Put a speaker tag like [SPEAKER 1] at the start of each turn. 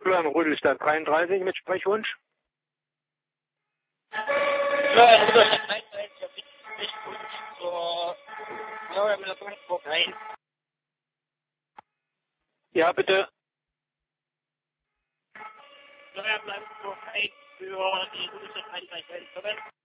[SPEAKER 1] Florian Rödelstadt 33 mit Sprechwunsch.
[SPEAKER 2] Florian Rödelstadt 33 mit Sprechwunsch zur Florian Blankenburg 1.
[SPEAKER 1] Ja, bitte.
[SPEAKER 2] Florian Blankenburg 1 für die Rödelstadt 33.